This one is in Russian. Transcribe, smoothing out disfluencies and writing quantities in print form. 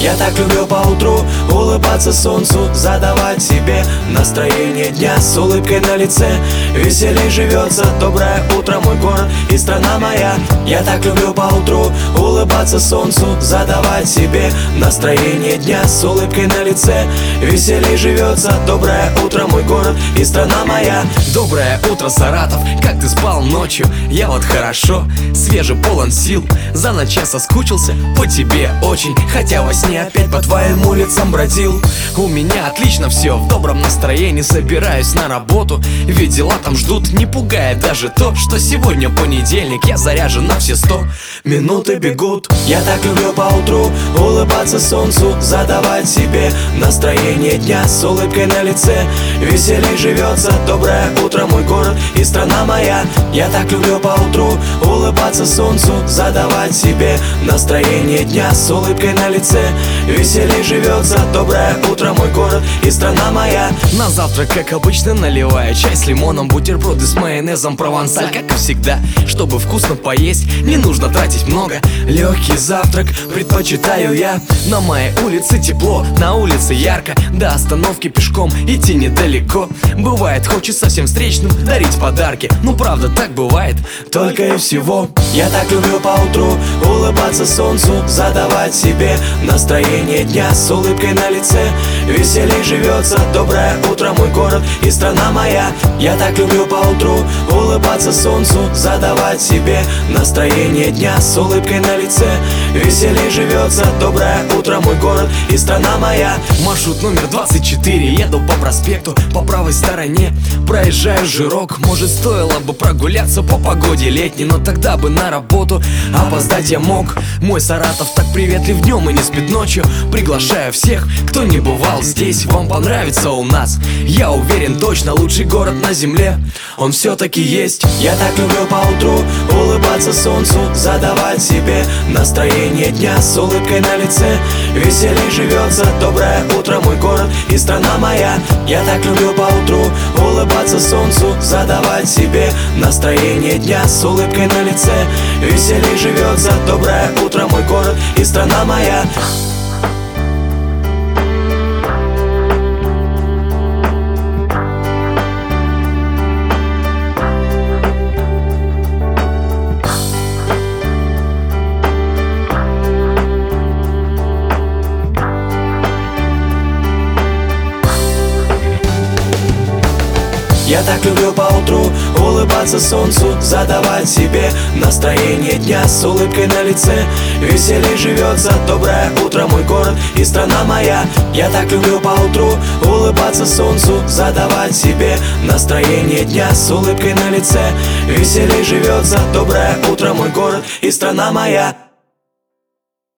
Я так люблю по утру улыбаться солнцу, задавать себе настроение дня с улыбкой на лице. Веселей живется, доброе утро, мой город и страна моя. Я так люблю по утру улыбаться солнцу, задавать себе настроение дня с улыбкой на лице. Веселей живется, доброе утро, мой город и страна моя. Доброе утро, Саратов, как ты спал ночью? Я вот хорошо, свежий, полон сил. За ночь я соскучился по тебе очень, хотя во сне опять по твоим улицам бродил. У меня отлично все, в добром настроении собираюсь на работу, ведь дела там ждут, не пугает даже то, что сегодня понедельник, я заряжен на все 100. Минуты бегут. Я так люблю по утру улыбаться солнцу, задавать себе настроение дня с улыбкой на лице. Веселей живется, доброе утро, мой город и страна моя. Я так люблю по утру улыбаться солнцу, задавать себе настроение дня с улыбкой на лице. Веселей живется, доброе утро, мой город и страна моя. На завтрак, как обычно, наливаю чай с лимоном, бутерброды с майонезом, провансаль, как и всегда. Чтобы вкусно поесть, не нужно тратить много. Легкий завтрак предпочитаю я. На моей улице тепло, на улице ярко, до остановки пешком идти недалеко. Бывает, хочется всем встречным дарить подарки, ну правда так бывает, только и всего. Я так люблю по утру улыбаться солнцу, задавать себе настроение дня с улыбкой на лице. Веселей живется, доброе утро, мой город и страна моя. Я так люблю по утру улыбаться солнцу, задавать себе настроение дня с улыбкой на лице. Веселей живется, доброе утро, мой город и страна моя. Маршрут номер 24, еду по проспекту, по правой стороне проезжаю жирок. Может, стоило бы прогуляться по погоде летней, но тогда бы на работу опоздать я мог. Мой Саратов так приветлив днем и не спит ночью. Приглашаю всех, кто не бывал здесь, вам понравится у нас. Я уверен, точно лучший город на земле, он все-таки есть. Я так люблю по утру улыбаться солнцу, задавать себе настроение дня с улыбкой на лице. Веселей живется, доброе утро, мой город и страна моя. Я так люблю по утру улыбаться солнцу, задавать себе настроение дня с улыбкой на лице. Веселей живется, доброе утро, мой город и страна моя. Я так люблю по утру улыбаться солнцу, задавать себе настроение дня с улыбкой на лице. Веселей живется, доброе утро, мой город и страна моя. Я так люблю по утру улыбаться солнцу, задавать себе настроение дня с улыбкой на лице. Веселей живется, доброе утро, мой город и страна моя.